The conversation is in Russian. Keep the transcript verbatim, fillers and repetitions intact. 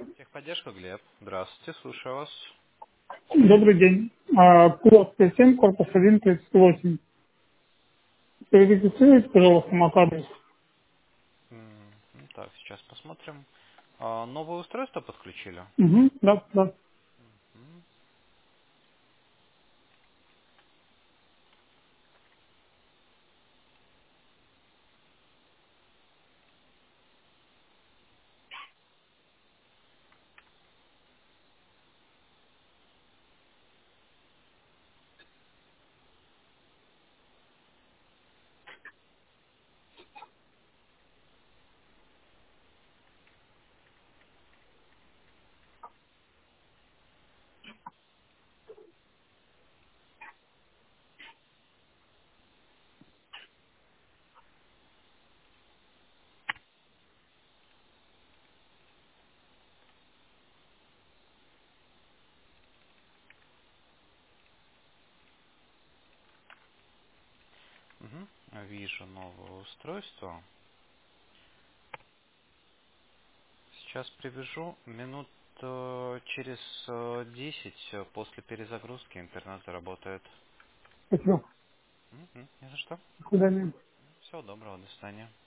Техподдержка, Глеб. Здравствуйте, слушаю вас. Добрый день. А, Курс пять семь, корпус один, тридцать восемь. Перерегистрируйте, пожалуйста, мой адрес. М, ну Так, сейчас посмотрим. А, новое устройство подключили? Угу, да, да. М, мгм. Вижу новое устройство. Сейчас привяжу. Минут э, через э, десять э, после перезагрузки интернет заработает. Спасибо. Мгм, не за что. До свидания. Всего доброго, до свидания.